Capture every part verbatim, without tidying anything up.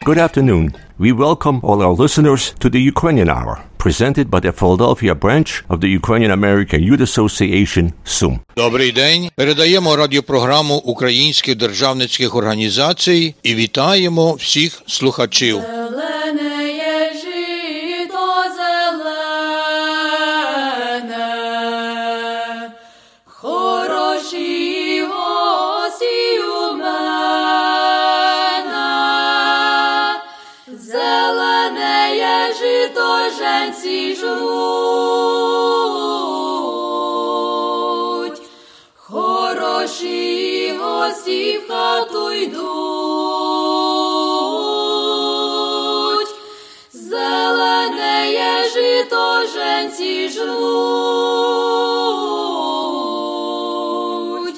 Good afternoon. We welcome all our listeners to the Ukrainian Hour, presented by the Philadelphia branch of the Ukrainian American Youth Association, СУМ. Добрий день. Передаємо радіопрограму українських державницьких організацій і вітаємо всіх слухачів. Женці жруть, хороші гості в хату йдуть, зелене жито женці жруть,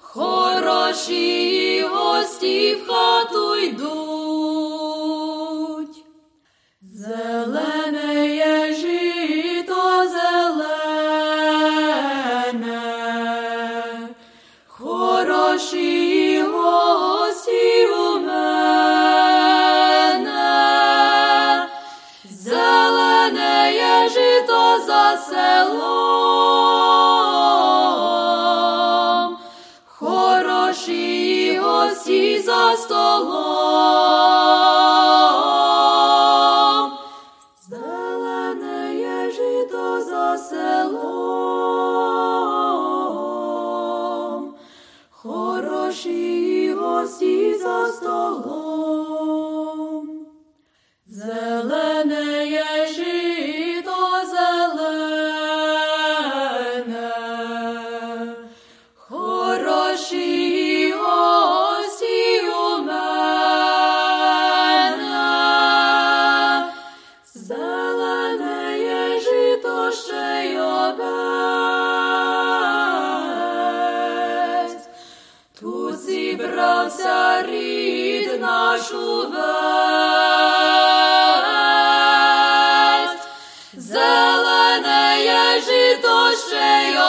хороші гості в хату йдуть. Зелене жито зелене, хороші гості у мене, зелене жито за селом, хороші гості за столом. Селом, хороші гості за столом, зелене жито зелене, хороші гості у мене, зелене жито ще й овець. Тут зібрався рід наш увесь, зелене жито ще й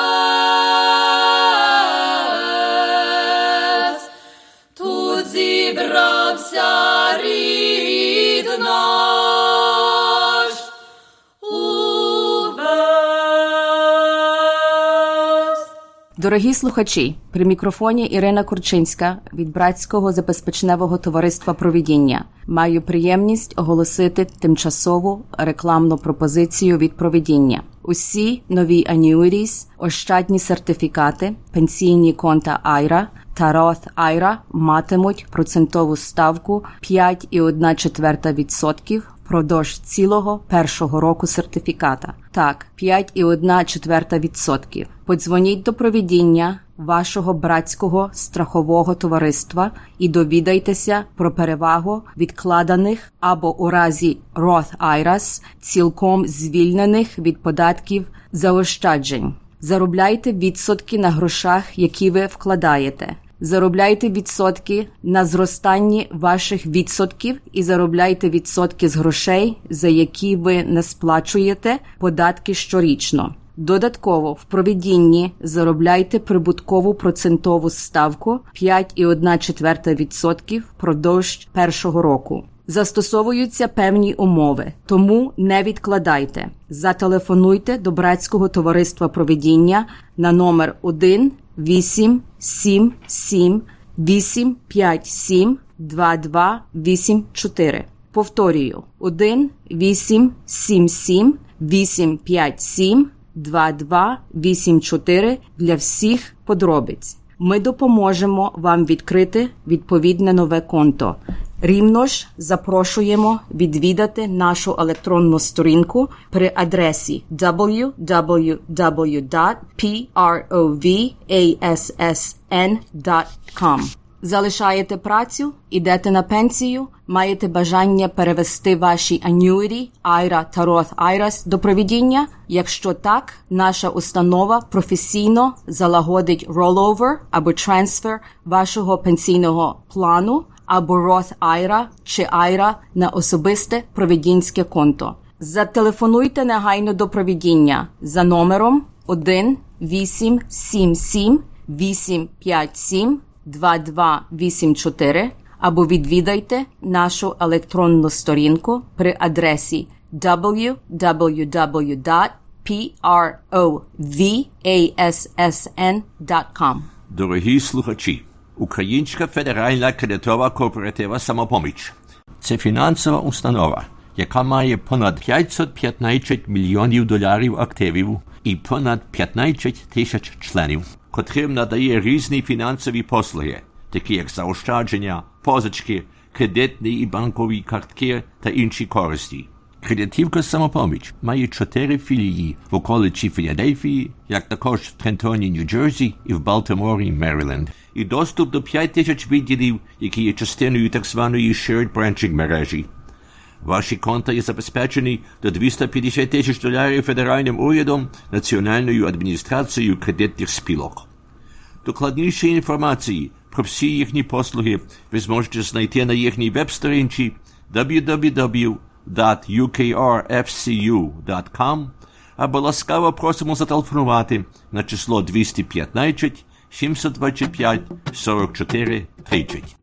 овець. Тут зібрався рід наш увесь. Дорогі слухачі, при мікрофоні Ірина Курчинська від Братського забезпечневого товариства «Провидіння». Маю приємність оголосити тимчасову рекламну пропозицію від «Провидіння». Усі нові annuities, ощадні сертифікати, пенсійні конта Айра та Roth Айра матимуть процентову ставку п'ять і одна четверта відсотків впродовж цілого першого року сертифіката. Так, п'ять і одна четверта відсотків. Подзвоніть до Провидіння вашого братського страхового товариства і довідайтеся про перевагу відкладених або у разі Roth Айрас цілком звільнених від податків заощаджень. Заробляйте відсотки на грошах, які ви вкладаєте. Заробляйте відсотки на зростанні ваших відсотків і заробляйте відсотки з грошей, за які ви не сплачуєте податки щорічно. Додатково в Провидінні заробляйте прибуткову процентову ставку п'ять і одна четверта відсотків впродовж першого року. Застосовуються певні умови, тому не відкладайте. Зателефонуйте до Братського товариства «Провидіння» на номер один вісім сім сім вісім п'ять сім два два вісім чотири. Повторюю, один вісім сім сім вісім п'ять сім два два вісім чотири для всіх подробиць. Ми допоможемо вам відкрити відповідне нове конто. Рівно ж запрошуємо відвідати нашу електронну сторінку при адресі дабл ю дабл ю дабл ю крапка провассn крапка ком. Залишаєте працю, ідете на пенсію, маєте бажання перевести ваші annuity, Айра та Roth Айрас до Провидіння? Якщо так, наша установа професійно залагодить rollover або трансфер вашого пенсійного плану або Roth Айра чи Айра на особисте провидінське конто. Зателефонуйте негайно до Провидіння за номером один вісім сім сім вісім п'ять сім два два вісім чотири або відвідайте нашу електронну сторінку при адресі дабл ю дабл ю дабл ю крапка провассн крапка ком. Дорогі слухачі, Українська федеральна кредитова кооператива «Самопоміч» – це фінансова установа, яка має понад п'ятсот п'ятнадцять мільйонів доларів активів і понад п'ятнадцять тисяч членів, котрим надає різні фінансові послуги, такі як заощадження, позички, кредитні і банкові картки та інші користі. Кредитівка «Самопоміч» має чотири філії в околиці Філадельфії, як також в Трентоні, Нью-Джерсі і в Балтиморі, Мериленд. І доступ до п'ять тисяч відділів, які є частиною так званої Shared Branching мережі. Ваші конта є забезпечені до двісті п'ятдесят тисяч доларів федеральним урядом, Національною адміністрацією кредитних спілок. Докладніші інформації про всі їхні послуги ви зможете знайти на їхній веб-сторінці дабл ю дабл ю дабл ю крапка ю кей ар еф сі ю крапка ком або ласкаво просимо зателефонувати на число двісті п'ятнадцять сімсот двадцять п'ять сорок чотири тридцять.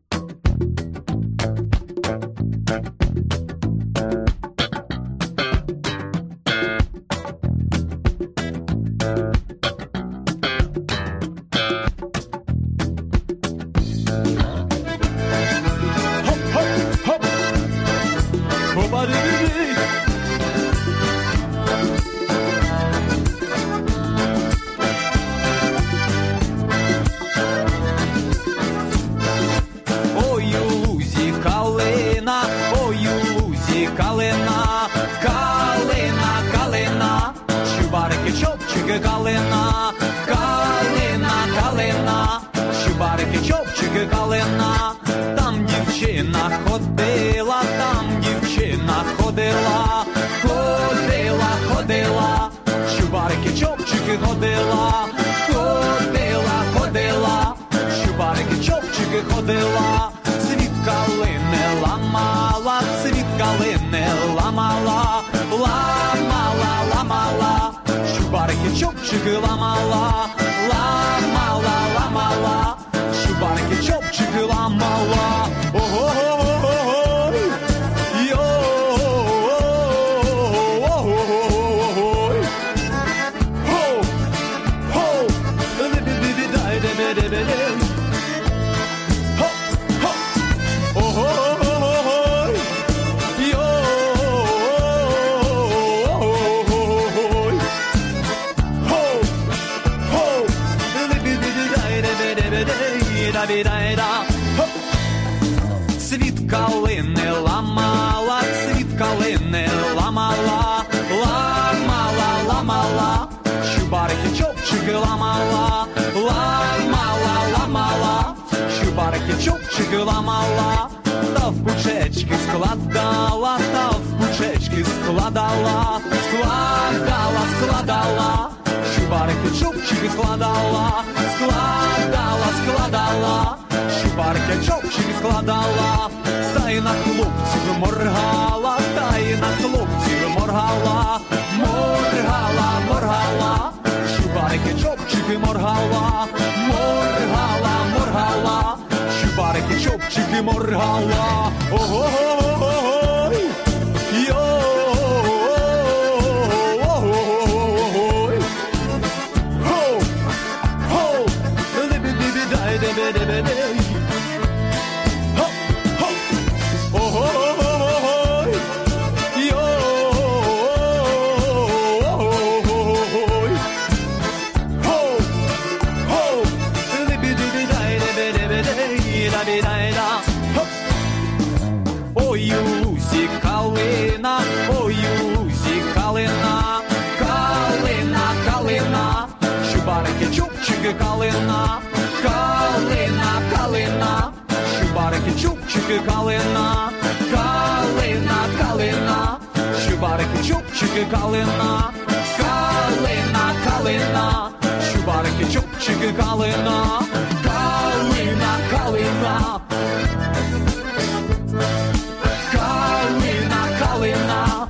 Калина, калина, калина, шубарики, чопчики, калина, там дівчина ходила, там дівчина ходила, ходила, ходила, шубарики, чопчики, ходила, ходила, ходила, шубарики, чопчики, ходила, світ калини ламала, світ калини ламала, ламала, ламала. Шубарики, чопчики ламала, ламала, ламала, шубарики, чопчики ламала, ого-го-го-го-го, йо-го-го-го-го, хо-хо, лі-бі-бі-бі-дай-де-бі-де-бі-де, хо-хо, ого-го-го-го, світ калини ламала, світ калини ламала, ламала, ламала, шубарики, чопчики ламала, ламала, ламала, шубарики, чопчики ламала, та в пучечки складала, та в пучечки складала, складала, складала, шубарики, чопчики складала, складала, складала, шубарики, чопчики складала, та й на хлопців моргала, та й на хлопців моргала, моргала, моргала, шубарики, чопчики моргала, моргала, моргала, шубарики, чопчики моргала, ого-го-го-го, йо. Ой, у лузі калина, ой, у лузі калина, калина, калина, шубарики, чубчики, калина, калина, калина, шубарики, чубчики, калина, калина, калина, шубарики, чубчики, калина, калина, калина, шубарики, чубчики, калина, калина, калина. Калина, калина,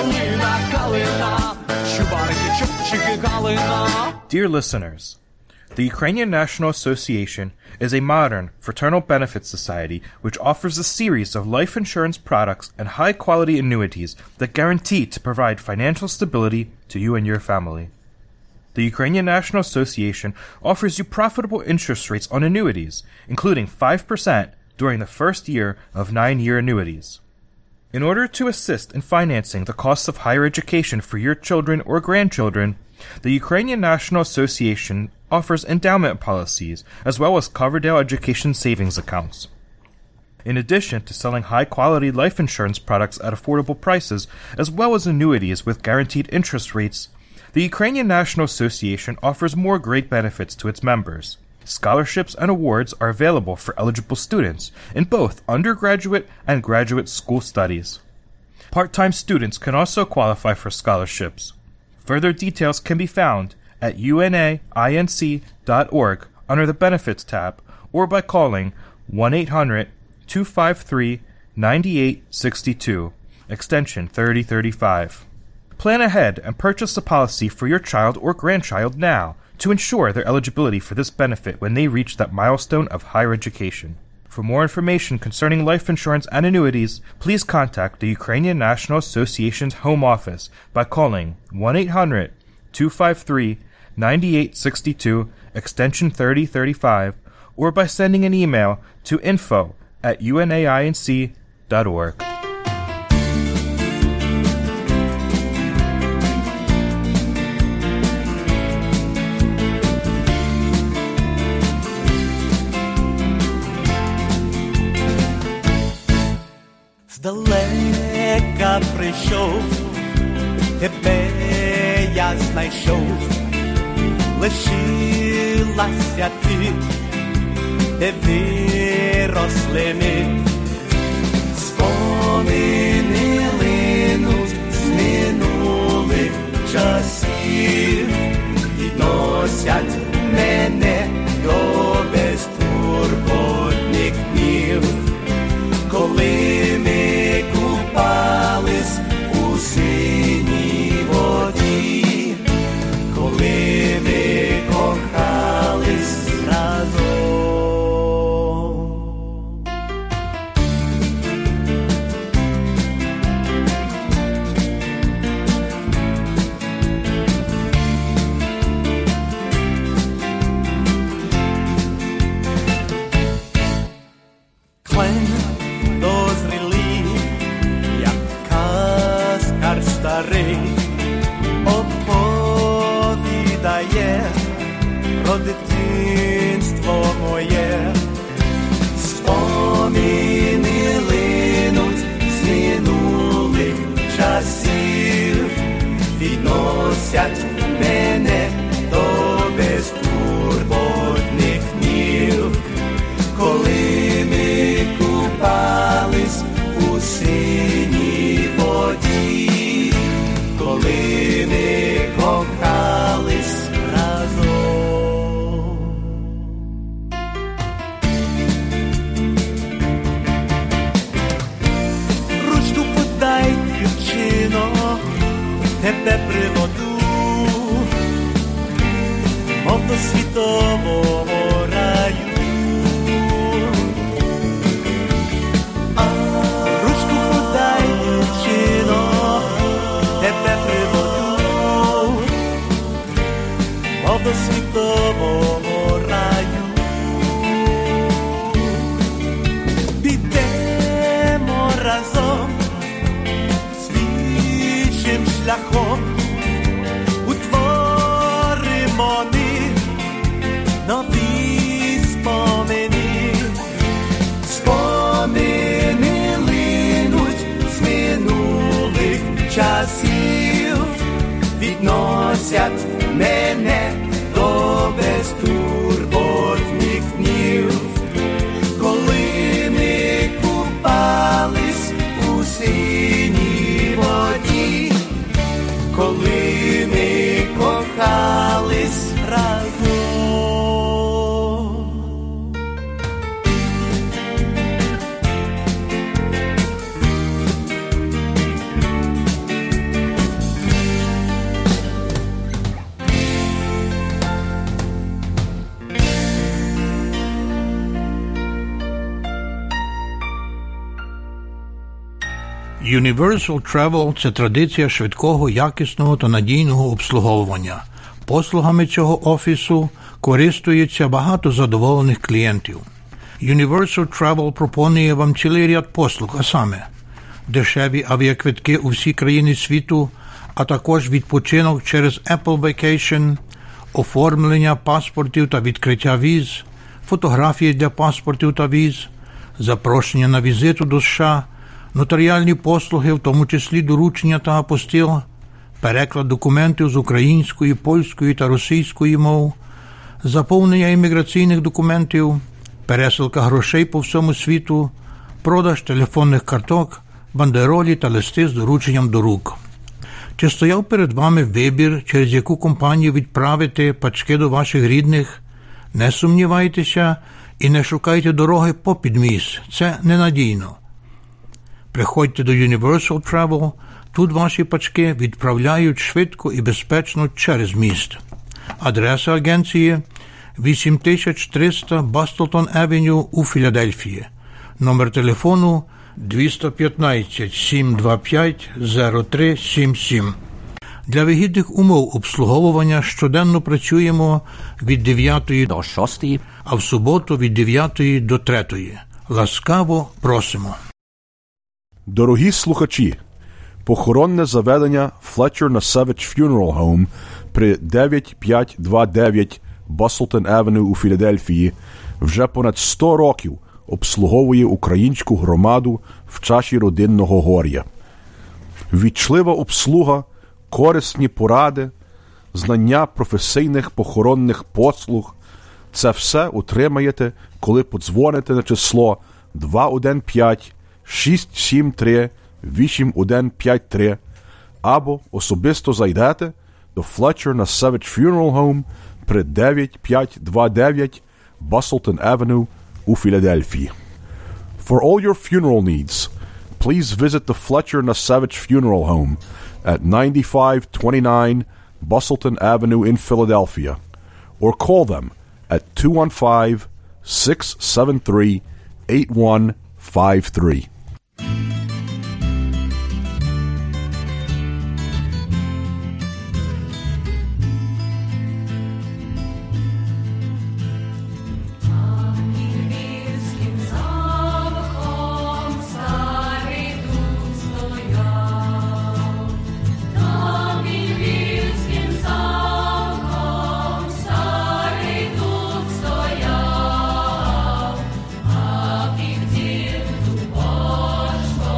калина, калина, шубарики, чубчики, калина. Dear listeners, The Ukrainian National Association is a modern, fraternal benefit society which offers a series of life insurance products and high-quality annuities that guarantee to provide financial stability to you and your family. The Ukrainian National Association offers you profitable interest rates on annuities, including five percent during the first year of nine-year annuities. In order to assist in financing the costs of higher education for your children or grandchildren, the Ukrainian National Association offers endowment policies as well as Coverdale Education Savings Accounts. In addition to selling high-quality life insurance products at affordable prices as well as annuities with guaranteed interest rates, the Ukrainian National Association offers more great benefits to its members. Scholarships and awards are available for eligible students in both undergraduate and graduate school studies. Part-time students can also qualify for scholarships. Further details can be found at U N A I N C dot org under the Benefits tab or by calling one eight hundred two five three nine eight six two, extension thirty thirty-five. Plan ahead and purchase a policy for your child or grandchild now to ensure their eligibility for this benefit when they reach that milestone of higher education. For more information concerning life insurance and annuities, please contact the Ukrainian National Association's home office by calling one eight hundred two five three nine eight six two, extension thirty thirty-five, or by sending an email to info at U N A I N C dot org. Здалека прийшов, тебе я знайшов, лишилася ти, де виросли ми. Спомини линуть з минулих часів, відносять мене до безтурботних днів. Коли ми купались у синій воді, коли ми кохались разом. Клен дозрілі, як каскар старий, оповідає про дитинство моє. Споміни линуть з минулих часів, відносять мене до безтурботних днів. Коли ми купались у синій воді, коли ми кохались разом. Ручку подай, дівчино, тебе приведу, мов до світового раю. До світового раю підемо разом свіжим шляхом, утворимо ми нові спомини. Спомини линуть з минулих часів, відносять мене до безтурботних днів. Коли ми купались у синій воді, коли ми кохались разом. Universal Travel – це традиція швидкого, якісного та надійного обслуговування. Послугами цього офісу користується багато задоволених клієнтів. Universal Travel пропонує вам цілий ряд послуг, а саме дешеві авіаквитки у всі країни світу, а також відпочинок через Apple Vacation, оформлення паспортів та відкриття віз, фотографії для паспортів та віз, запрошення на візиту до США, нотаріальні послуги, в тому числі доручення та апостил, переклад документів з української, польської та російської мов, заповнення імміграційних документів, пересилка грошей по всьому світу, продаж телефонних карток, бандеролі та листи з дорученням до рук. Чи стояв перед вами вибір, через яку компанію відправити пачки до ваших рідних? Не сумнівайтеся і не шукайте дороги попід міст. Це ненадійно. Приходьте до Universal Travel. Тут ваші пачки відправляють швидко і безпечно через міст. Адреса агенції – вісім триста Бастлтон Авеню у Філадельфії. Номер телефону – двісті п'ятнадцять сім двадцять п'ять нуль три сім сім. Для вигідних умов обслуговування щоденно працюємо від дев'ятої до шостої, а в суботу від дев'ятої до третьої. Ласкаво просимо. Дорогі слухачі, похоронне заведення Fletcher Nasevich Funeral Home при дев'ять п'ятсот двадцять дев'ять Бастлтон Авеню у Філадельфії вже понад сто років обслуговує українську громаду в часі родинного горя. Вічлива обслуга, корисні поради, знання професійних похоронних послуг – це все отримаєте, коли подзвоните на число два один п'ять шість сім три вісім один п'ять три або особисто зайдете до Fletcher Nasevich Funeral Home при дев'ять п'ятсот двадцять дев'ять Бастлтон Авеню у Філадельфії. For all your funeral needs, please visit the Fletcher Nasevich Funeral Home at ninety-five twenty-nine Bastelton Avenue in Philadelphia, or call them at two one five, six seven three, eight one five three. Стояв, а під дім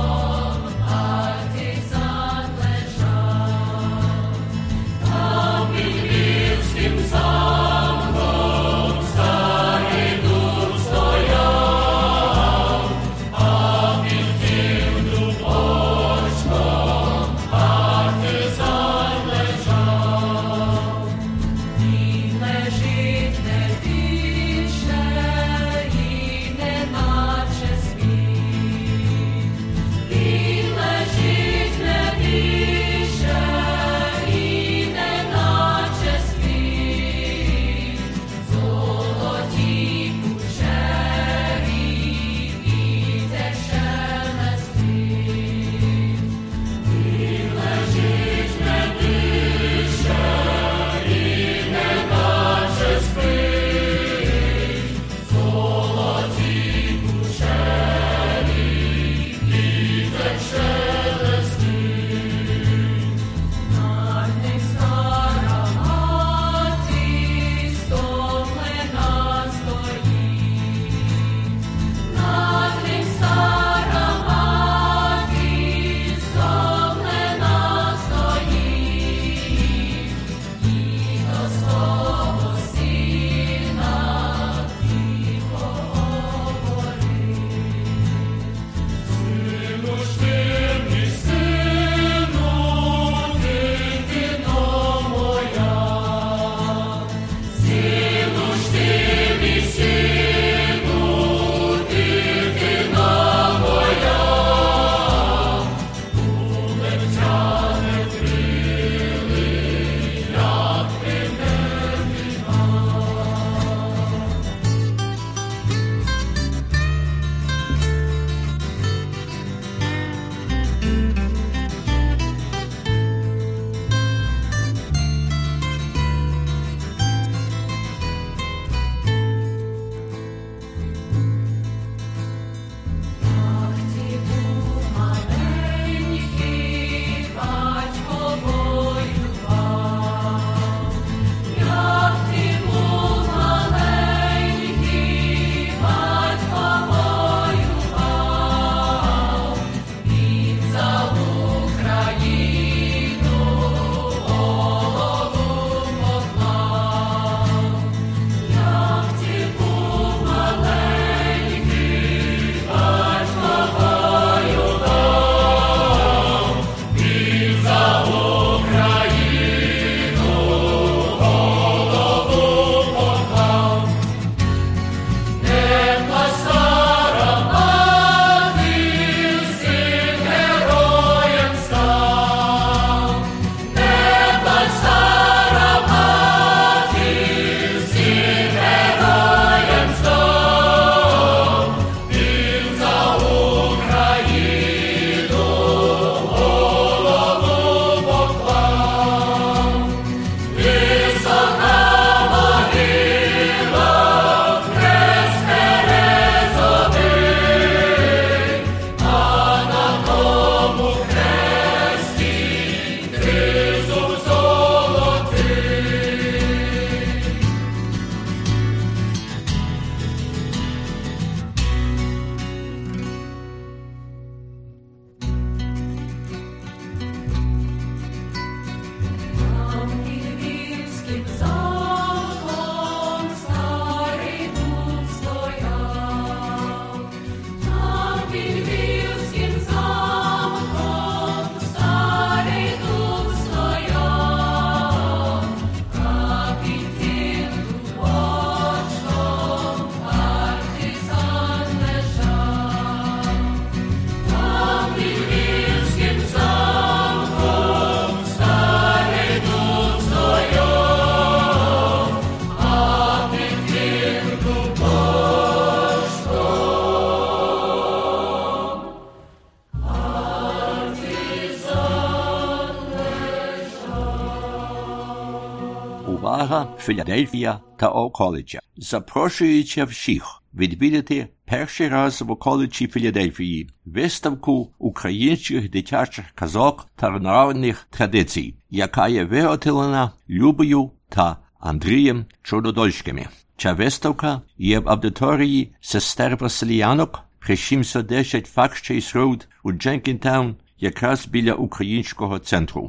Увага, Філадельфія та околиця. Запрошуючи всіх відвідати перший раз в околиці Філадельфії виставку українських дитячих казок та народних традицій, яка є виготовлена Любою та Андрієм Чорнодольськими. Ця виставка є в аудиторії сестер Василіянок при сімсот десять Факт-Чейз Роуд у Дженкінтаун, якраз біля українського центру.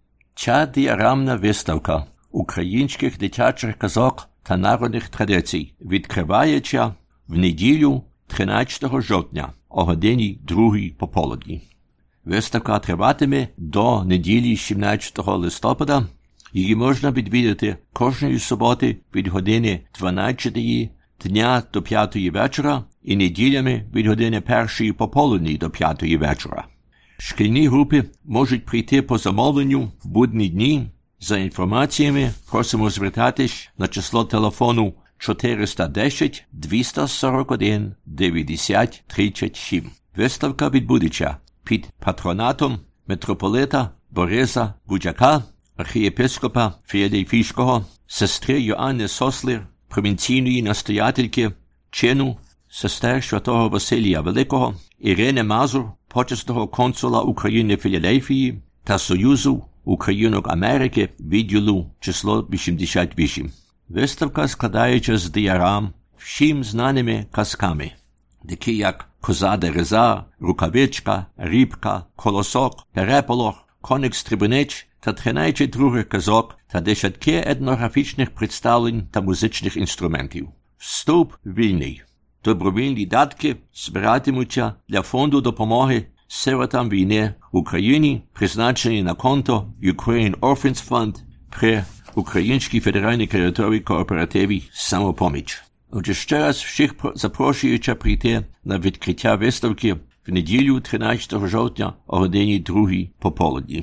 Ця діарамна виставка українських дитячих казок та народних традицій відкривається в неділю тринадцятого жовтня о годині другій пополудні. Виставка триватиме до неділі сімнадцятого листопада. Її можна відвідати кожної суботи від години дванадцятої дня до п'ятої вечора і неділями від години першої пополудні до п'ятої вечора. Шкільні групи можуть прийти по замовленню в будні дні. За інформаціями просимо звертатись на число телефону чотириста десять двісті сорок один дев'ятдесят тридцять сім. Виставка відбудеться під патронатом митрополита Бориса Будяка, архієпископа Філадельфійського, сестри Йоанни Сослер, провінційної настоятельки чину сестер святого Василія Великого, Ірини Мазур, почесного консула України в Філадельфії та Союзу Українок Америки відділу число вісімдесят вісім. Виставка складається з діарам всім знаними казками, такі як Коза Дереза, Рукавичка, Рібка, Колосок, Переполох, Коник-Стрибунець та тринадцять других казок та десятки етнографічних представлень та музичних інструментів. Вступ вільний. Добровільні датки збиратимуться для фонду допомоги сиротам війни в Україні, призначені на конто Ukraine Orphans Fund при Українській федеральній кредиторській кооперативі «Самопоміч». Отже, ще раз всіх запрошуючи прийти на відкриття виставки в неділю тринадцятого жовтня о годині другій пополудні.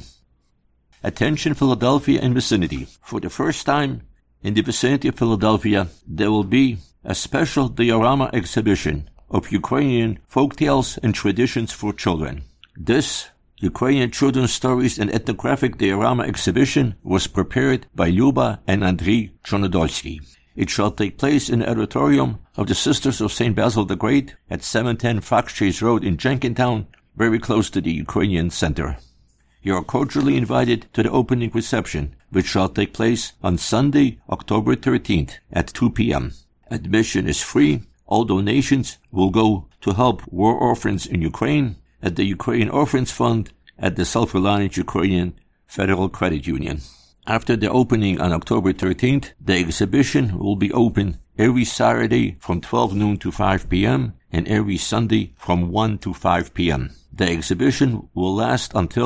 Attention Philadelphia and vicinity. For the first time in the vicinity of Philadelphia, there will be a special diorama exhibition of Ukrainian folktales and traditions for children. This Ukrainian children's stories and ethnographic diorama exhibition was prepared by Luba and Andriy Chornodolsky. It shall take place in the auditorium of the Sisters of Saint Basil the Great at seven ten Fox-Chase Road in Jenkintown, very close to the Ukrainian Center. You are cordially invited to the opening reception, which shall take place on Sunday, October thirteenth at two p.m. Admission is free. All donations will go to help war orphans in Ukraine at the Ukraine Orphans Fund at the Self-Reliant Ukrainian Federal Credit Union. After the opening on October thirteenth, the exhibition will be open every Saturday from twelve noon to five p.m. and every Sunday from one to five p.m. The exhibition will last until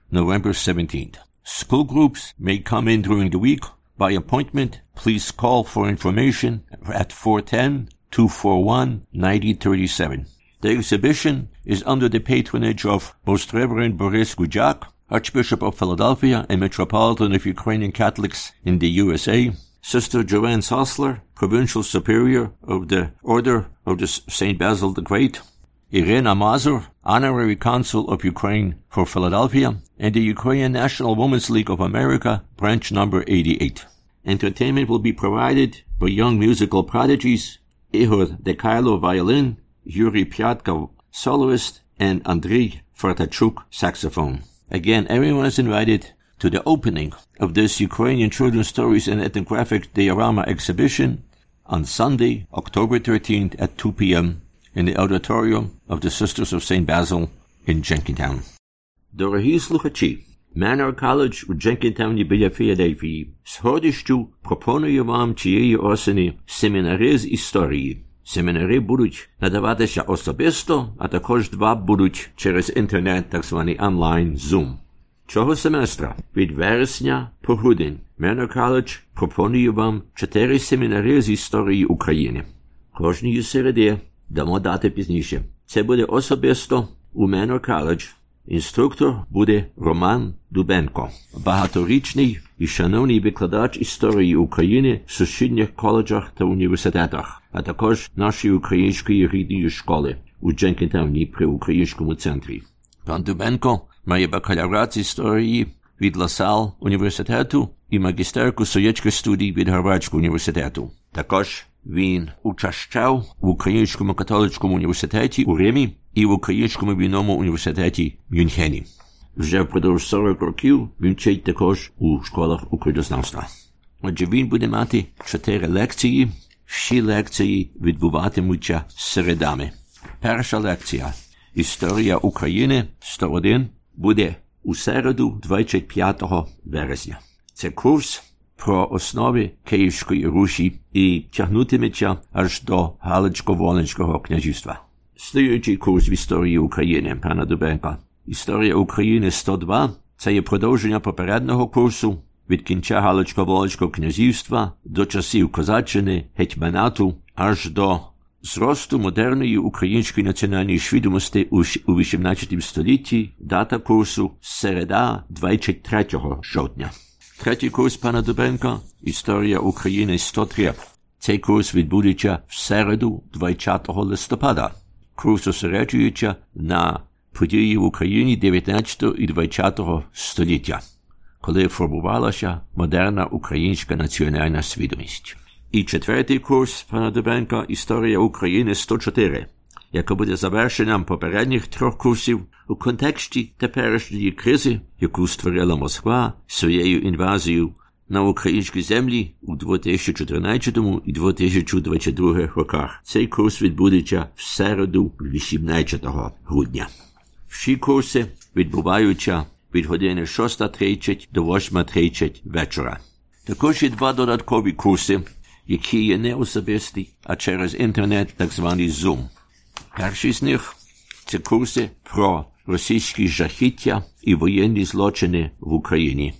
November seventeenth. School groups may come in during the week by appointment. Please call for information at four one zero, two four one, nine zero three seven. The exhibition is under the patronage of Most Reverend Boris Gujak, Archbishop of Philadelphia and Metropolitan of Ukrainian Catholics in the U S A, Sister Joanne Sosler, Provincial Superior of the Order of the Saint Basil the Great, Irena Mazur, Honorary Consul of Ukraine for Philadelphia, and the Ukrainian National Women's League of America, branch number eighty-eight. Entertainment will be provided by young musical prodigies, Ihor Dekhailo, violin, Yuri Pyatkov, soloist, and Andriy Fartachuk, saxophone. Again, everyone is invited to the opening of this Ukrainian Children's Stories and Ethnographic Diorama exhibition on Sunday, October thirteenth at two p.m. in the auditorium of the Sisters of Saint Basil in Jenkintown. Дорогі слухачі, Manor College у Jenkintown біля Філадельфії з гордістю пропонує вам цієї осені семінари з історії. Семінари будуть надаватися особисто, а також два будуть через інтернет, так званий онлайн Zoom. Цього семестра від вересня по грудень Manor College пропонує вам чотири семінари з історії України. Кожної середи дамо дати пізніше. Це буде особисто у Manor College. Інструктор буде Роман Дубенко, багаторічний і шановний викладач історії України в сусідніх коледжах та університетах, а також нашої української рідної школи у Дженкінтауні при Українському центрі. Пан Дубенко має бакалаврат з історії від Ласал університету і магістерку соєчних студій від Гарвардського університету. Також він учащав в Українському католицькому університеті у Римі і в Українському війному університеті в Мюнхені. Вже впродовж сорок років він вчить також у школах українознавства. Отже, він буде мати чотири лекції. Всі лекції відбуватимуться середами. Перша лекція «Історія України сто один» буде у середу двадцять п'ятого вересня. Це курс про основи Київської Русі і тягнутиметься аж до Галицько-Волинського князівства. Слідуючий курс в історії України пана Дубенка «Історія України сто два» – це є продовження попереднього курсу від кінця Галицько-Волинського князівства до часів козаччини, гетьманату, аж до зросту модерної української національної свідомості у вісімнадцятому столітті. Дата курсу – середа двадцять третього жовтня. Третій курс пана Дубенка «Історія України сто три». Цей курс відбудеться в середу двадцятого листопада. Курс зосереджується на події в Україні дев'ятнадцятого і двадцятого століття, коли формувалася модерна українська національна свідомість. І четвертий курс пана Дубенка «Історія України сто чотири», яка буде завершенням попередніх трьох курсів у контексті теперішньої кризи, яку створила Москва своєю інвазією на українські землі у дві тисячі чотирнадцятому і дві тисячі двадцять другому роках. Цей курс відбудеться в середу вісімнадцятого грудня. Всі курси відбуваються від години шоста тридцять до восьма тридцять вечора. Також є два додаткові курси, які є не особисті, а через інтернет, так званий Zoom. Перший з них – це курси про російські жахіття і воєнні злочини в Україні.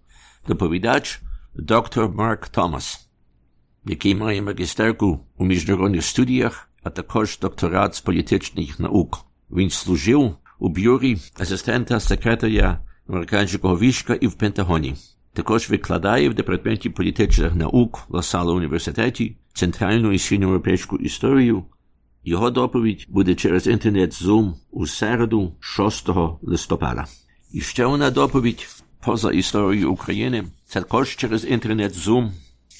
Доповідач – доктор Марк Томас, який має магістерку у міжнародних студіях, а також докторат з політичних наук. Він служив у бюрі асистента секретаря американського війська і в Пентагоні. Також викладає в департаменті політичних наук Ласала університеті центральну і східноєвропейську історію. Його доповідь буде через інтернет-зум у середу шостого листопада. І ще одна доповідь поза історією України, це також через інтернет-зум.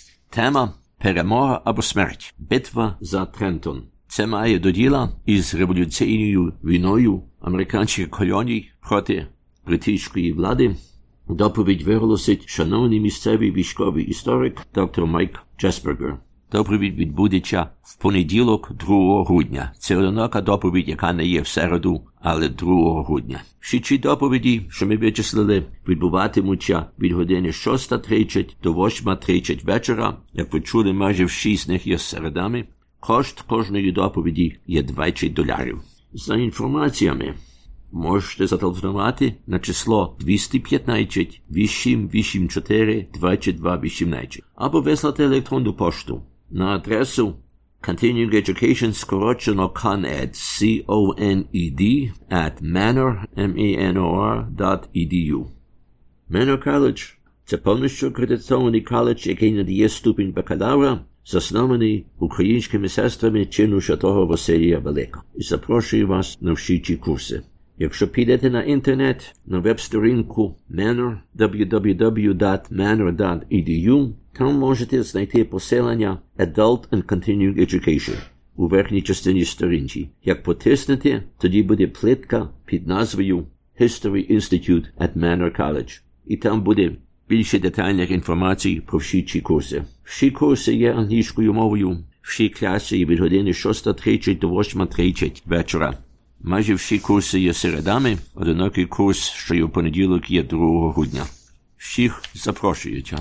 Тема «Перемога або смерть. Битва за Трентон». Це має до діла із революційною війною американських колоній проти британської влади. Доповідь виголосить шановний місцевий військовий історик доктор Майк Джесбергер. Доповідь відбудеться в понеділок другого грудня. Це одинока доповідь, яка не є в середу, але другого грудня. Всі ці доповіді, що ми вичислили, відбуватимуться від години шоста тридцять до восьма тридцять вечора. Як ви чули, майже всі з них є середами. Кошт кожної доповіді є двадцять доларів. За інформаціями Можете зателефонувати на число двісті п'ятнадцять вісім вісім чотири двадцять два вісімнадцять або вислати електронну пошту на адресу Continuing Education скорочено ConEd, C O N E D, at manor, M A N O R, dot E D U. Manor College – це повністю акредитований коледж, який надає ступінь бакалавра, заснований українськими сестрами чину Святого Василія Великого, і запрошую вас на всі ці курси. Якщо підете на інтернет, на веб-сторінку Manor, дабл ю дабл ю дабл ю крапка manor крапка і ді ю, там можете знайти посилання Adult and Continuing Education у верхній частині сторінки. Як потиснете, тоді буде плитка під назвою History Institute at Manor College. І там буде більше детальних інформацій про всі ці курси. Всі курси є англійською мовою, всі класи є від години шоста тридцять до восьма тридцять вечора. Майже всі курси є середами, одинокий курс, що є в понеділок, є другого грудня. Всіх запрошується.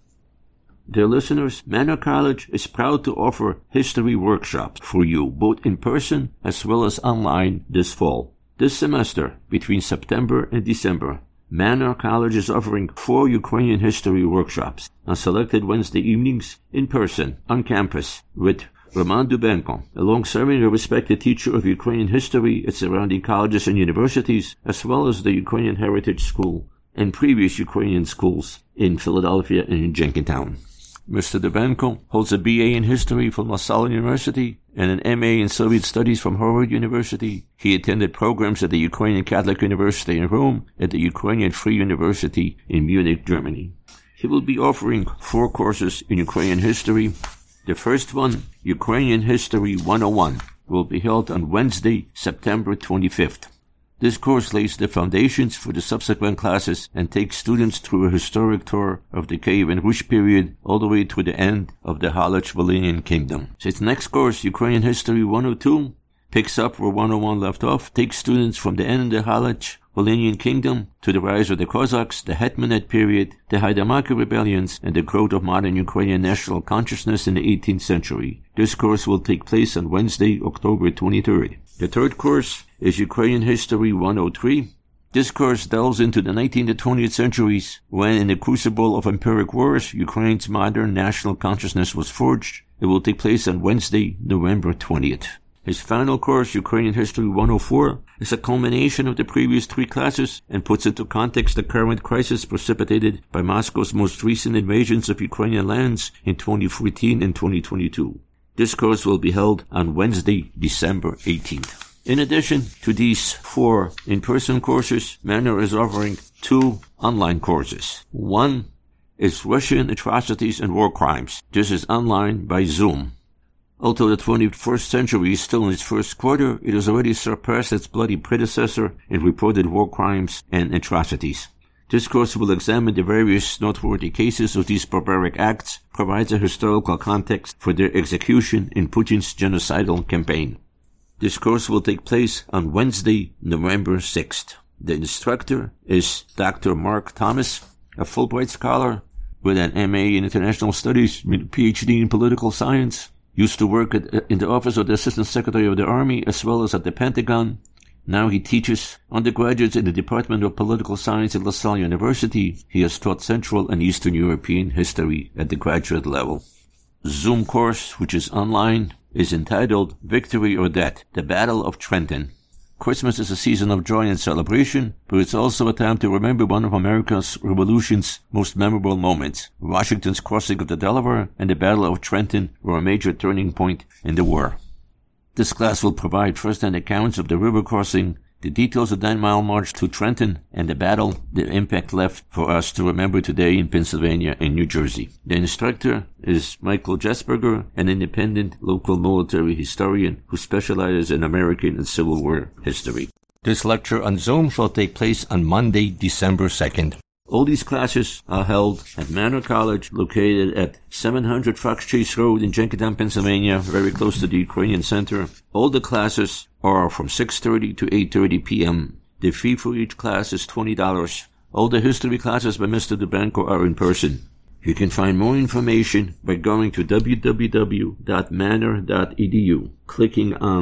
Dear listeners, Manor College is proud to offer history workshops for you, both in person as well as online this fall. This semester, between September and December, Manor College is offering four Ukrainian history workshops on selected Wednesday evenings in person on campus with Roman Dubenko, a long-serving and respected teacher of Ukrainian history at surrounding colleges and universities, as well as the Ukrainian Heritage School and previous Ukrainian schools in Philadelphia and in Jenkintown. Mister Dubenko holds a B A in history from La Salle University and an M A in Soviet Studies from Harvard University. He attended programs at the Ukrainian Catholic University in Rome and the Ukrainian Free University in Munich, Germany. He will be offering four courses in Ukrainian history. The first one, Ukrainian History one oh one, will be held on Wednesday, September twenty-fifth. This course lays the foundations for the subsequent classes and takes students through a historic tour of the Kiev and Rus period all the way to the end of the Halych-Volhynian Kingdom. Its next course, Ukrainian History one oh two, picks up where one oh one left off, takes students from the end of the Halych-Volhynian Kingdom to the rise of the Cossacks, the Hetmanate period, the Haidamaki rebellions, and the growth of modern Ukrainian national consciousness in the eighteenth century. This course will take place on Wednesday, October twenty-third. The third course is Ukrainian History one oh three. This course delves into the nineteenth and twentieth centuries, when in the crucible of empiric wars, Ukraine's modern national consciousness was forged. It will take place on Wednesday, November twentieth. His final course, Ukrainian History one oh four, is a culmination of the previous three classes and puts into context the current crisis precipitated by Moscow's most recent invasions of Ukrainian lands in twenty fourteen and twenty twenty-two. This course will be held on Wednesday, December eighteenth. In addition to these four in-person courses, Manor is offering two online courses. One is Russian Atrocities and War Crimes. This is online by Zoom. Although the twenty-first century is still in its first quarter, it has already surpassed its bloody predecessor in reported war crimes and atrocities. This course will examine the various noteworthy cases of these barbaric acts, provides a historical context for their execution in Putin's genocidal campaign. This course will take place on Wednesday, November sixth. The instructor is Doctor Mark Thomas, a Fulbright scholar with an M A in International Studies, P H D in Political Science, used to work at, in the Office of the Assistant Secretary of the Army as well as at the Pentagon. Now he teaches undergraduates in the Department of Political Science at La Salle University. He has taught Central and Eastern European history at the graduate level. Zoom course, which is online, is entitled Victory or Death, The Battle of Trenton. Christmas is a season of joy and celebration, but it's also a time to remember one of America's Revolution's most memorable moments. Washington's crossing of the Delaware and the Battle of Trenton were a major turning point in the war. This class will provide first-hand accounts of the river crossing, the details of the nine-mile march to Trenton, and the battle, the impact left for us to remember today in Pennsylvania and New Jersey. The instructor is Michael Jesberger, an independent local military historian who specializes in American and Civil War history. This lecture on Zoom shall take place on Monday, December second. All these classes are held at Manor College, located at seven hundred Fox Chase Road in Jenkintown, Pennsylvania, very close to the Ukrainian Center. All the classes are from six thirty to eight thirty p.m. The fee for each class is twenty dollars. All the history classes by Mister Dubenko are in person. You can find more information by going to w w w dot manor dot e d u, clicking on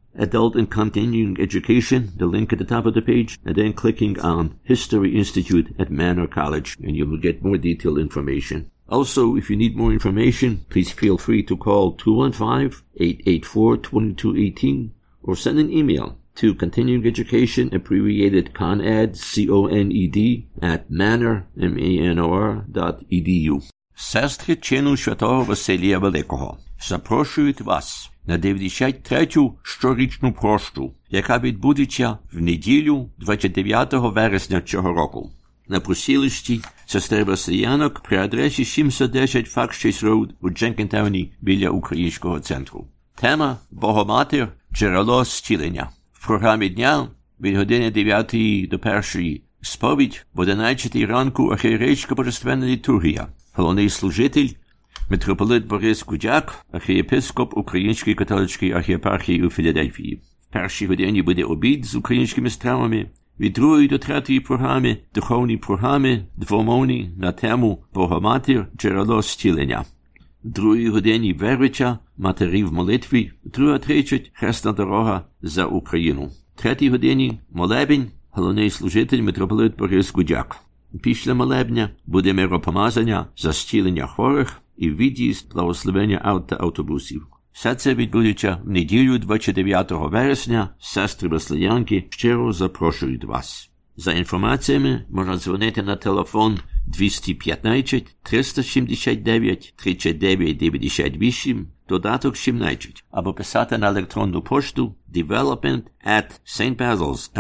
Adult and Continuing Education, the link at the top of the page, and then clicking on History Institute at Manor College, and you will get more detailed information. Also, if you need more information, please feel free to call two one five, eight eight four, two two one eight or send an email to Continuing Education, abbreviated CONED, C O N E D, at manor, M A N O R, dot E D U. Сестри чину Святого Василія Великого запрошують вас на дев'яносто третю щорічну прощу, яка відбудеться в неділю двадцять дев'ятого вересня цього року на посілищі сестер Василянок при адресі сімсот десять Fox Chase Road у Дженкінтауні біля Українського центру. Тема «Богоматір. Джерело зцілення». В програмі дня від години дев'ятої до першої сповідь, в одинадцятій ранку архієрейська божественна літургія. Головний служитель митрополит Борис Гудяк, архієпископ Української католицької архієпархії у Філадельфії. В першій годині буде обід з українськими стравами. Від другої до третьої програми духовні програми двомовні на тему «Богоматір. Джерело зцілення». В другій годині вервича матері в молитві, друга тридцять хресна дорога за Україну. В третій годині молебень, головний служитель митрополит Борис Гудяк. Після молебня буде миропомазання за зцілення хворих і від'їзд благословення авт та автобусів. Все це відбудеться в неділю двадцять дев'ятого вересня. Сестри Василянки щиро запрошують вас. За інформаціями можна дзвонити на телефон двісті п'ятнадцять, триста сімдесят дев'ять, тридцять дев'ять дев'яносто вісім, додаток сімнадцять, або писати на електронну пошту development at stbasils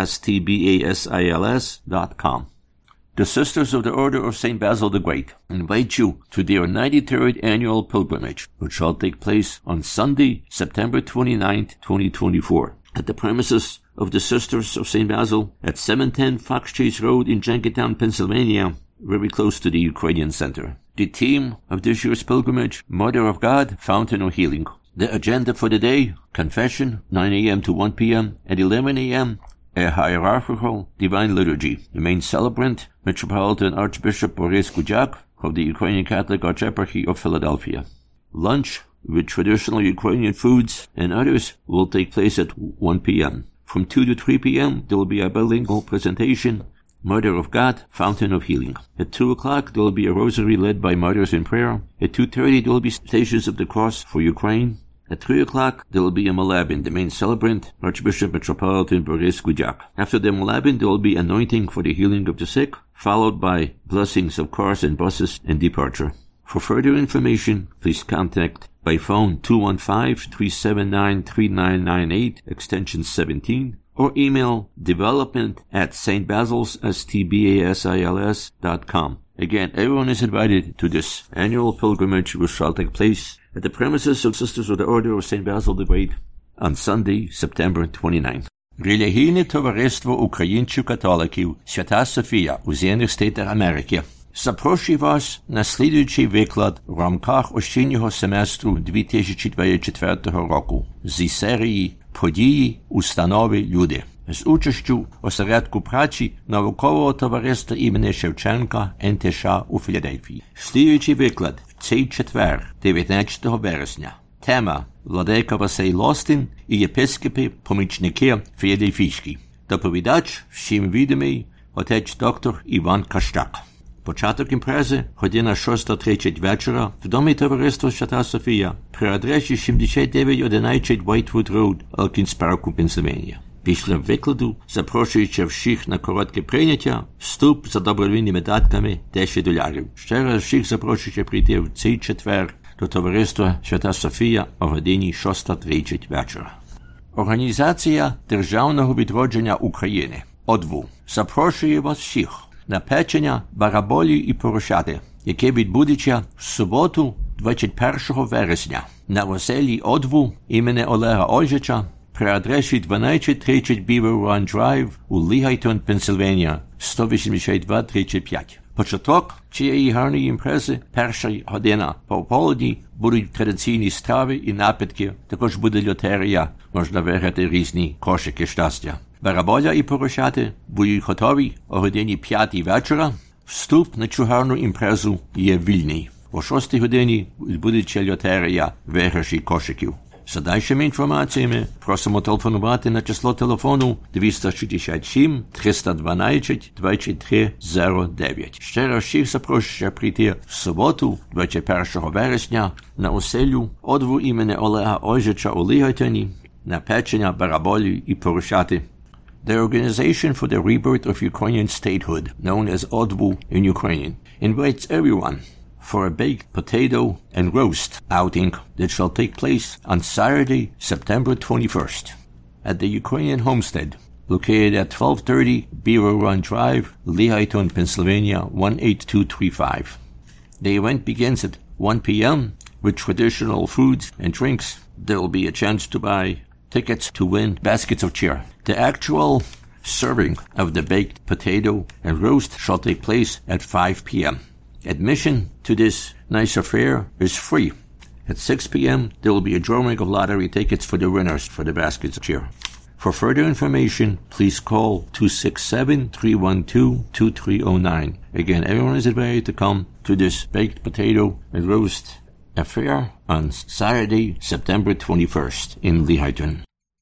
dot com. The Sisters of the Order of Saint Basil the Great invite you to their ninety-third annual pilgrimage, which shall take place on Sunday, September twenty-ninth, twenty twenty-four, at the premises of the Sisters of Saint Basil at seven ten Fox Chase Road in Jenkintown, Pennsylvania, very close to the Ukrainian Center. The theme of this year's pilgrimage, Mother of God, Fountain of Healing. The agenda for the day, confession, nine a.m. to one p.m. At eleven a.m., a hierarchical divine liturgy. The main celebrant, Metropolitan Archbishop Boris Gudyak of the Ukrainian Catholic Archieparchy of Philadelphia. Lunch with traditional Ukrainian foods and others will take place at one p.m. From two to three p.m. there will be a bilingual presentation, Mother of God, Fountain of Healing. At two o'clock there will be a rosary led by Mothers in Prayer. At two thirty there will be Stations of the Cross for Ukraine. At three o'clock, there will be a Malabin, the main celebrant, Archbishop Metropolitan Boris Gudyak. After the Malabin, there will be anointing for the healing of the sick, followed by blessings of cars and buses and departure. For further information, please contact by phone two one five, three seven nine, three nine nine eight, extension seventeen, or email development at stbasils dot com. Again, everyone is invited to this annual pilgrimage which shall take place at the premises of Sisters of the Order of Saint Basil the Great on Sunday, September twenty-ninth. Релігійне товариство українців-католиків Свята Софія у З'єднаних Штатах Америки запрошує вас на слідуючий виклад в рамках осіннього семестру дві тисячі двадцять четвертого року зі серії «Події, установи, люди» з участю осередку праці наукового товариства імені Шевченка ен те ша у Філадельфії. Слідуючий виклад в цей четвер, дев'ятнадцятого вересня. Тема «Владика Василь Лостин і єпископи-помічники Філадельфійські». Доповідач всім відомий отець доктор Іван Кащак. Початок імпрези – година шоста тридцять вечора в домі товариства Свята Софія при адресі сімдесят дев'ять одинадцять Whitewood Road, Елкінс Парку, Пенсильванія. Після викладу запрошуючи всіх на коротке прийняття, вступ за добровільними датками десять доларів. Ще раз всіх запрошуючи прийти в цей четвер до товариства Свята Софія о годині шоста тридцять вечора. Організація Державного відродження України ОДВУ запрошує вас всіх на печення бараболі і поросяти, яке відбудеться в суботу двадцять першого вересня на оселі ОДВУ імені Олега Ольжича при адресі дванадцять тридцять Beaver Run Drive у Лігайтон, Пенсильванія, сто вісімдесят два тридцять п'ять. Початок цієї гарної імпрези, перша година пополудні, будуть традиційні страви і напитки, також буде лотерея, можна виграти різні кошики щастя. Бараболя і поросяти будуть готові о годині п'ятій вечора. Вступ на цю гарну імпрезу є вільний. О шостій годині відбудеться лотерея виграші кошиків. За дальшими інформаціями просимо телефонувати на число телефону двісті шістдесят сім триста дванадцять двадцять три нуль дев'ять. Ще раз всіх запрошую прийти в суботу, двадцять першого вересня, на оселю одву імені Олега Ольжича у Лігайтоні, на печення, бараболі і порушати. The Organization for the Rebirth of Ukrainian Statehood, known as O D V U in Ukrainian, invites everyone for a baked potato and roast outing that shall take place on Saturday, September twenty-first, at the Ukrainian Homestead, located at twelve thirty Beaver Run Drive, Lehighton, Pennsylvania one eight two three five. The event begins at one p.m. with traditional foods and drinks. There will be a chance to buy tickets to win baskets of cheer. The actual serving of the baked potato and roast shall take place at five p.m. Admission to this nice affair is free. At six p.m. there will be a drawing of lottery tickets for the winners for the baskets of cheer. For further information, please call two six seven, three one two, two three zero nine. Again, everyone is invited to come to this baked potato and roast affair on Saturday, September twenty-first in Lehighton.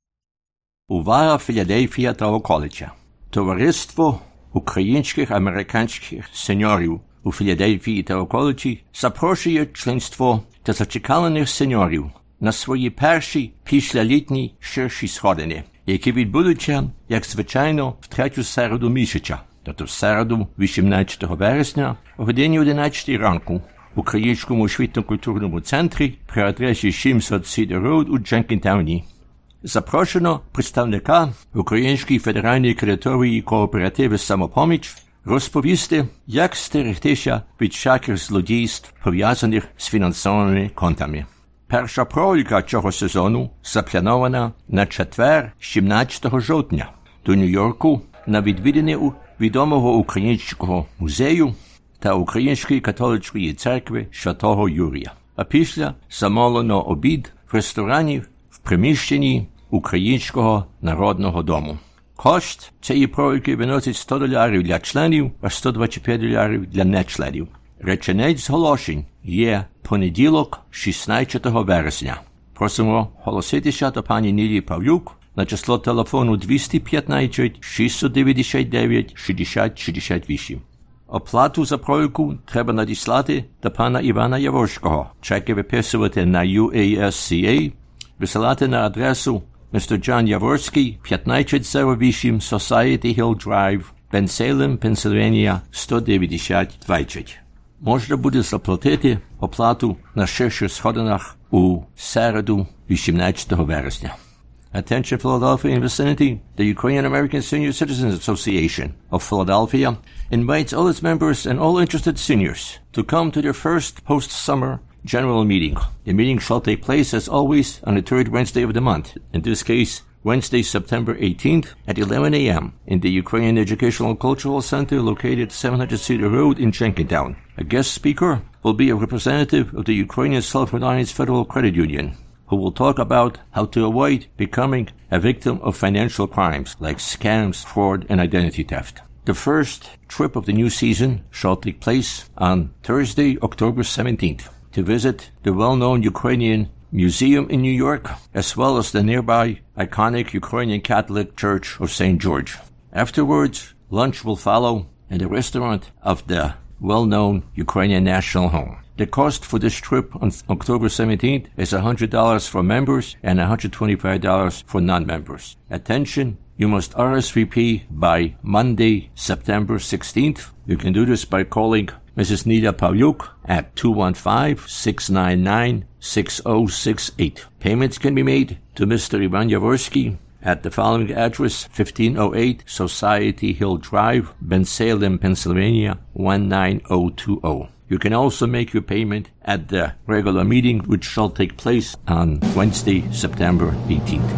Увага Філадельфія та околиця. Товариство українських американських сеньорів у Філадельфії та околиці запрошує членство та зацікавлених сеньорів на свої перші післялітні ширші сходини, які відбудуться, як звичайно, в третю середу місяця, тобто в середу вісімнадцятого вересня о годині одинадцятій ранку в Українському освітньо-культурному центрі при адресі сімсот Cedar Road у Дженкінтауні. Запрошено представника Української федеральної кредитової кооперативи «Самопоміч» розповісти, як стерегтися від всяких злодійств, пов'язаних з фінансовими контами. Перша прогулка цього сезону запланована на четвер, сімнадцятого жовтня, до Нью-Йорку на відвідини відомого українського музею та Української католицької церкви Святого Юрія. А після замовлено обід в ресторані в приміщенні Українського народного дому. Кошт цієї прогулки виносить сто доларів для членів, а сто двадцять п'ять доларів для нечленів. Реченець зголошень є понеділок, шістнадцятого вересня. Просимо голоситися до пані Нілії Павлюк на число телефону двісті п'ятнадцять, шістсот дев'яносто дев'ять, шістдесят шістдесят вісім. Оплату за прогулку треба надіслати до пана Івана Яворського. Чеки виписувати на ю ей ес сі ей, висилати на адресу містер Джон Яворський, п'ятнадцять сорок вісім Society Hill Drive, Бенсалем, Пенсильванія сто дев'яносто двадцять. Можна буде заплатити оплату на ширших сходинах у середу, вісімнадцятого вересня. Attention Philadelphia and vicinity, the Ukrainian American Senior Citizens Association of Philadelphia invites all its members and all interested seniors to come to their first post-summer general meeting. The meeting shall take place, as always, on the third Wednesday of the month, in this case, Wednesday, September eighteenth at eleven a.m. in the Ukrainian Educational Cultural Center located seven hundred Cedar Road in Jenkintown. A guest speaker will be a representative of the Ukrainian Self-Reliance Federal Credit Union, who will talk about how to avoid becoming a victim of financial crimes like scams, fraud, and identity theft. The first trip of the new season shall take place on Thursday, October seventeenth, to visit the well-known Ukrainian Museum in New York, as well as the nearby iconic Ukrainian Catholic Church of Saint George. Afterwards, lunch will follow in the restaurant of the well-known Ukrainian National Home. The cost for this trip on October seventeenth is one hundred dollars for members and one hundred twenty-five dollars for non-members. Attention, you must R S V P by Monday, September sixteenth. You can do this by calling Missus Nida Pavlyuk at two one five, six nine nine, six zero six eight. Payments can be made to Mister Ivan Yavorsky at the following address, fifteen oh eight Society Hill Drive, Bensalem, Pennsylvania one nine oh two oh. You can also make your payment at the regular meeting, which shall take place on Wednesday, September eighteenth.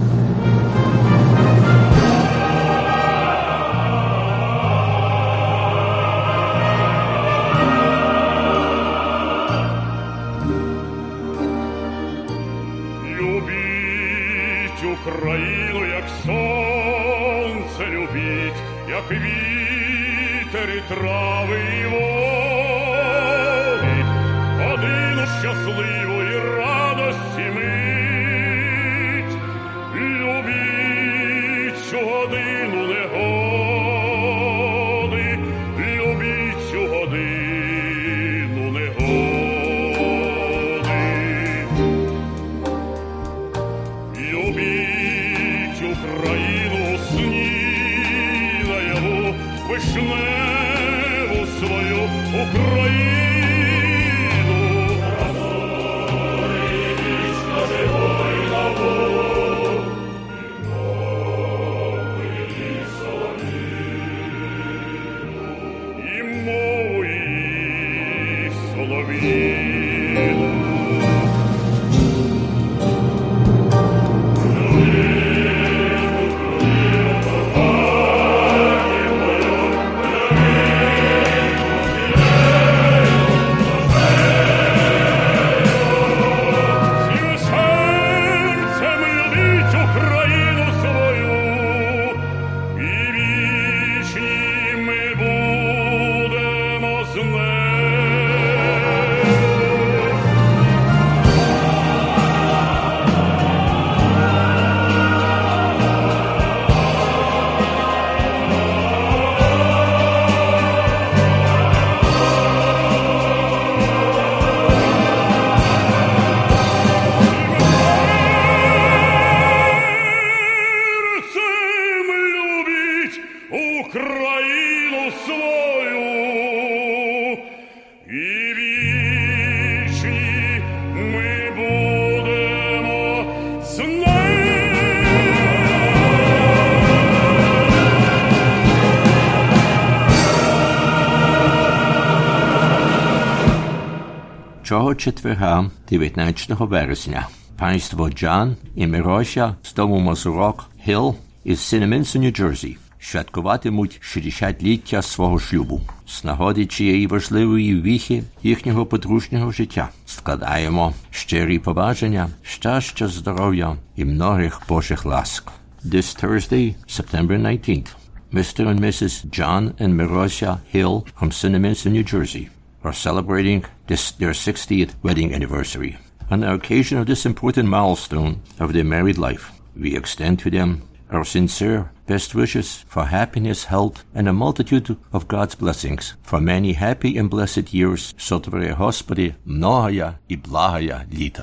Любіть Україну, як сонце любіть, як вітер і трави і води, годину щасливої радості ми Україну свою і вічні ми будемо з нею. Цього четверга, дев'ятнадцятого вересня, панство Джан і Мирося з дому Мазурок Хіл із Синемінсу, Нью-Джерсі святкуватимуть шістдесятиліття свого шлюбу. З нагоди цієї важливої віхи їхнього подружнього життя складаємо щирі побажання, щастя, здоров'я і многих Божих ласк. This Thursday, September nineteenth, Mister and Missus John and Mirosia Hill from Sinaminsa, New Jersey are celebrating this, their sixtieth wedding anniversary. On the occasion of this important milestone of their married life, we extend to them our sincere best wishes for happiness, health, and a multitude of God's blessings for many happy and blessed years. Сотвори, Господи, многая и благая літа.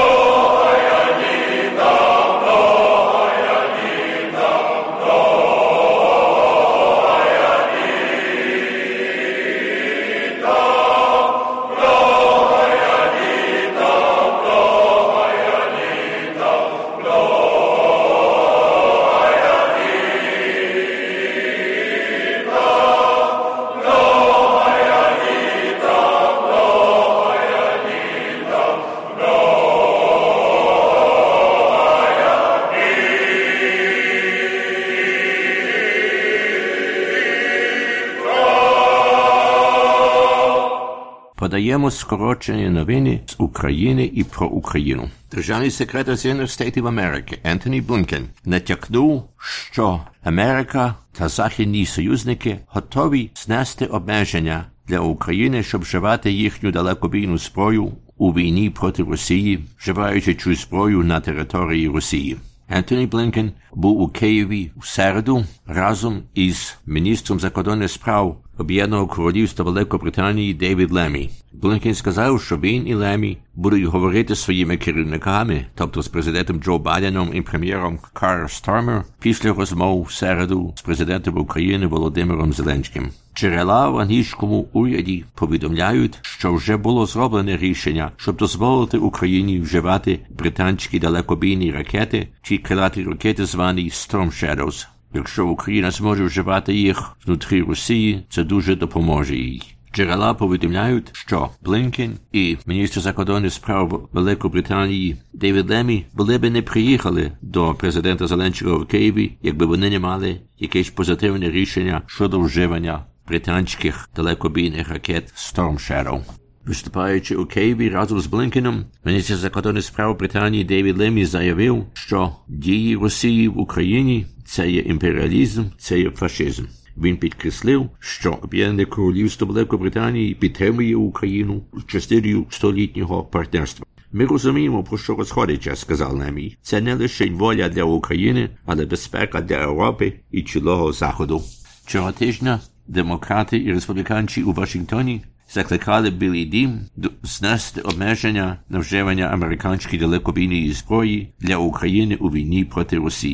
Подаємо скорочені новини з України і про Україну. Державний секретар Сполучених Штатів Америки Ентоні Блінкен натякнув, що Америка та західні союзники готові знести обмеження для України, щоб вживати їхню далекобійну зброю у війні проти Росії, вживаючи цю зброю на території Росії. Ентоні Блінкен був у Києві у середу разом із міністром закордонних справ Об'єднаного Королівства Великобританії Девід Лемі. Блінкен сказав, що він і Лемі будуть говорити зі своїми керівниками, тобто з президентом Джо Байденом і прем'єром Кар Стармер, після розмов в середу з президентом України Володимиром Зеленським. Джерела в англійському уряді повідомляють, що вже було зроблене рішення, щоб дозволити Україні вживати британські далекобійні ракети чи крилаті ракети, звані Storm Shadows. Якщо Україна зможе вживати їх внутрі Росії, це дуже допоможе їй. Джерела повідомляють, що Блінкен і міністр закордонних справ Великобританії Девід Лемі були б не приїхали до президента Зеленського в Києві, якби вони не мали якесь позитивне рішення щодо вживання британських далекобійних ракет Storm Shadow. Виступаючи у Києві разом з Блінкеном, міністр закордонних справ Британії Девід Лемі заявив, що дії Росії в Україні – це є імперіалізм, це є фашизм. Він підкреслив, що Об'єднане Королівство Великобританії підтримує Україну частиною столітнього партнерства. Ми розуміємо, про що розходиться, сказав Лемі. Це не лише воля для України, але безпека для Європи і цілого Заходу. Цього тижня демократи і республіканці у Вашингтоні закликали Білий Дім знести обмеження на вживання американської далекобійної зброї для України у війні проти Росії.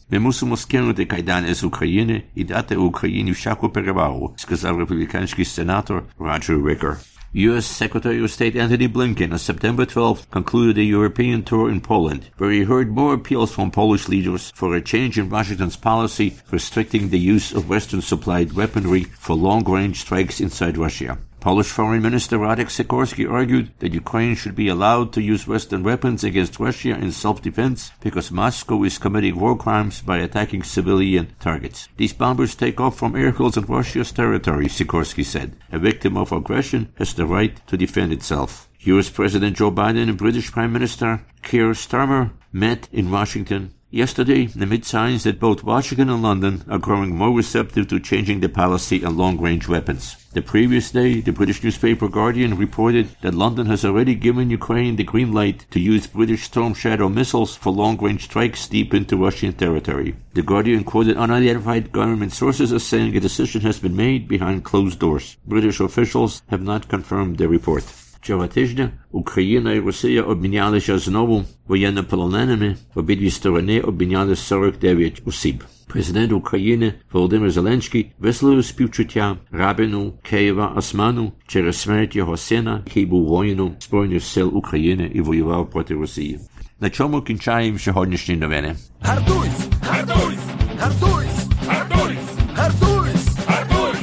Ми мусимо скинути кайдани з України і дати Україні всяку перевагу, сказав республіканський сенатор Роджер Вікер. U S Secretary of State Antony Blinken on September twelfth concluded a European tour in Poland, where he heard more appeals from Polish leaders for a change in Washington's policy restricting the use of Western-supplied weaponry for long-range strikes inside Russia. Polish Foreign Minister Radek Sikorski argued that Ukraine should be allowed to use Western weapons against Russia in self-defense because Moscow is committing war crimes by attacking civilian targets. These bombers take off from airfields in Russia's territory, Sikorski said. A victim of aggression has the right to defend itself. U S President Joe Biden and British Prime Minister Keir Starmer met in Washington yesterday amid signs that both Washington and London are growing more receptive to changing the policy on long-range weapons. The previous day, the British newspaper Guardian reported that London has already given Ukraine the green light to use British Storm Shadow missiles for long-range strikes deep into Russian territory. The Guardian quoted unidentified government sources as saying a decision has been made behind closed doors. British officials have not confirmed the report. Цього тижня Україна і Росія обмінялися знову воєннополоненими, обидві сторони обміняли сорок дев'ять осіб. Президент України Володимир Зеленський висловив співчуття Рабіну Києва Осману через смерть його сина, який був воїном Збройних сил України і воював проти Росії. На чому кінчаємо сьогоднішні новини. Гартуйсь! Гартуйсь! Гартуйсь! Гартуйсь! Гартуйсь! Гартуйсь!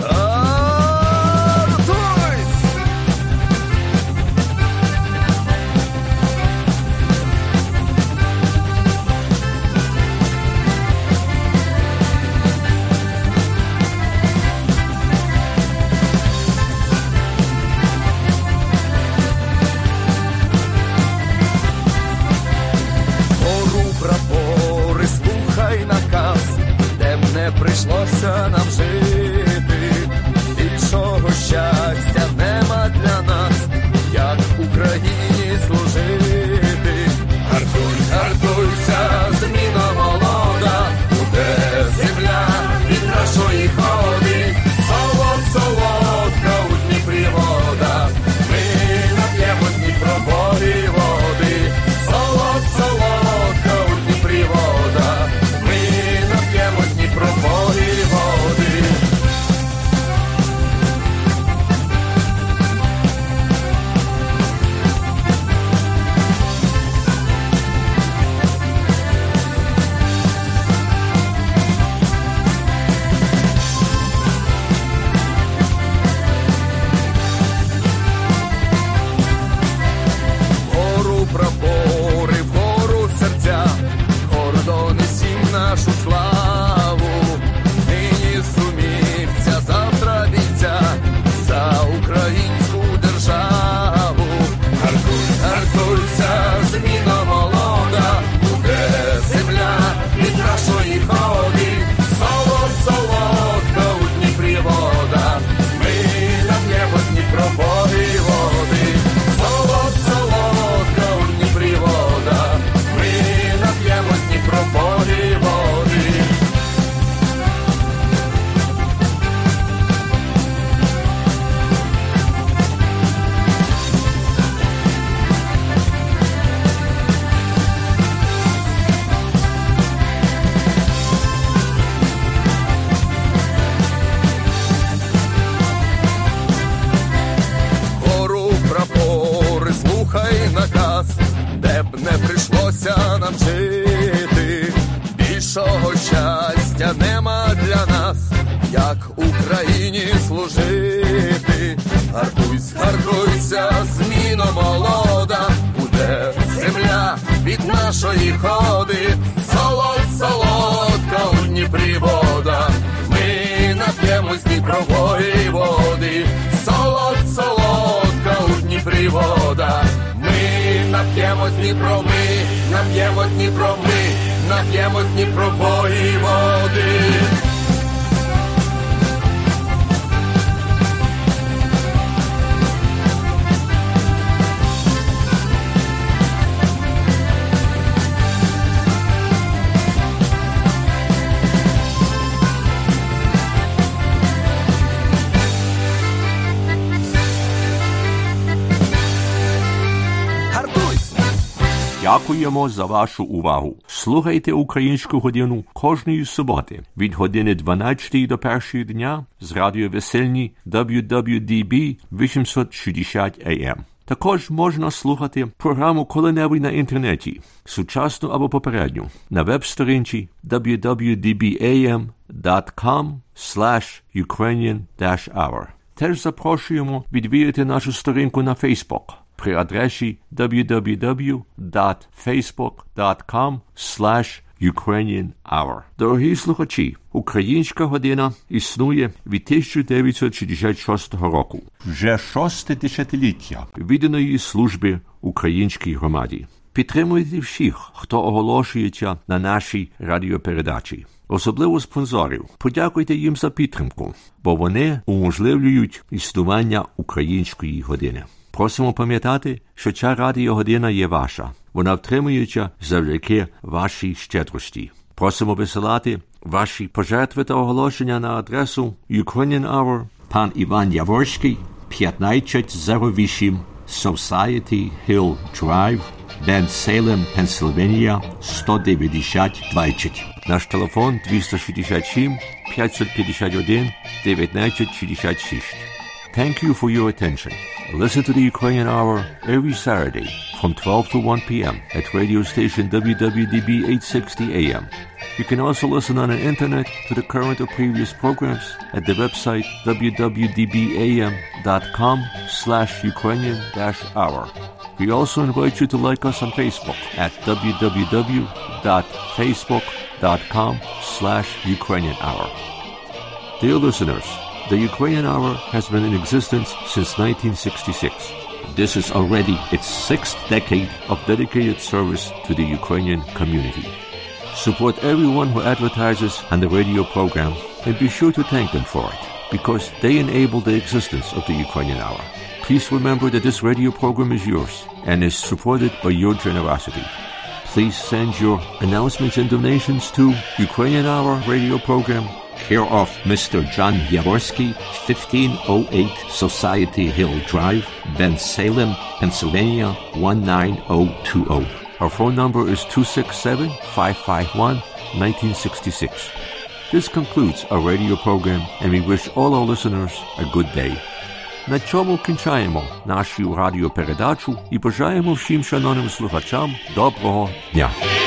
Прийшлося нам жити, більшого щастя нема для нас, як Україні служити. Гартуй, гартуйся, зміна молода, буде земля від нашої ходи, солод, солодка у Дніпрі вода, ми нап'ємо з Дніпрової води, солод, солодка у Дніпрі вода, ми нап'ємо з Дніпрової води. Вгору прапори, вгору серця, гордо несім нашу славу. Нині сумівця, завтра бійця за українську державу. Гартуй, гартуйся, зміна молода, буде земля від нашої ходи, солод, солодка у Дніпрі вода, ми нап'ємо з Дніпрової води, солод, солодка у Дніпрі вода, ми нап'ємо з Дніпрової води. Гору прапори, слухай наказ, де б не прийшлося нам жити, більшого щастя нема для нас, як Україні служити. Гартуйсь, гартуйся, зміна молода, буде земля від нашої ходи, солод, солодка у Дніпрі вода, ми нап'ємо з Дніпрової води, солод, солодка у Дніпрі вода, ми нап'ємо з Дніпро, ми нап'ємо з Дніпро, ми нап'ємо з Дніпрової води. Дякуємо за вашу увагу. Слухайте Українську годину кожної суботи від години дванадцятої до першої дня з радіо Весельні дабл ю дабл ю ді бі вісімсот шістдесят ей ем. Також можна слухати програму коли-небудь на інтернеті, сучасну або попередню, на веб-сторінці дабл ю дабл ю ді бі ей ем крапка ком слеш юкрейніан hour. Теж запрошуємо відвідати нашу сторінку на Facebook при адресі дабл ю дабл ю дабл ю крапка фейсбук крапка ком слеш юкрейніан hour. Дорогі слухачі, Українська година існує від тисяча дев'ятсот шістдесят шостого року. Вже шосте десятиліття відданої служби українській громаді. Підтримуйте всіх, хто оголошується на нашій радіопередачі. Особливо спонсорів. Подякуйте їм за підтримку, бо вони уможливлюють існування Української години. Просимо пам'ятати, що ця радіогодина є ваша. Вона втримується завдяки вашій щедрості. Просимо висилати ваші пожертви та оголошення на адресу Ukrainian Hour, пан Іван Яворський, п'ятнадцять зero вісім Society Hill Drive, Бен-Сейлем, Пенсильванія, сто дев'яносто двадцять. Наш телефон двісті шістдесят сім п'ятсот п'ятдесят один дев'ятнадцять шістдесят шість. Thank you for your attention. Listen to the Ukrainian Hour every Saturday from twelve to one p.m. at radio station W W D B eight sixty A M. You can also listen on the internet to the current or previous programs at the website w w w dot d b a m dot com slash Ukrainian dash hour. We also invite you to like us on Facebook at w w w dot facebook dot com slash Ukrainian hour. Dear listeners, the Ukrainian Hour has been in existence since nineteen sixty-six. This is already its sixth decade of dedicated service to the Ukrainian community. Support everyone who advertises on the radio program and be sure to thank them for it, because they enable the existence of the Ukrainian Hour. Please remember that this radio program is yours and is supported by your generosity. Please send your announcements and donations to Ukrainian Hour radio program, care of Mister John Yaworsky, fifteen oh eight Society Hill Drive, Ben-Salem, Pennsylvania one nine oh two oh. Our phone number is two six seven, five five one, one nine six six. This concludes our radio program, and we wish all our listeners a good day. На цьому кінчаємо нашу радіопередачу і бажаємо всім шановним слухачам доброго дня.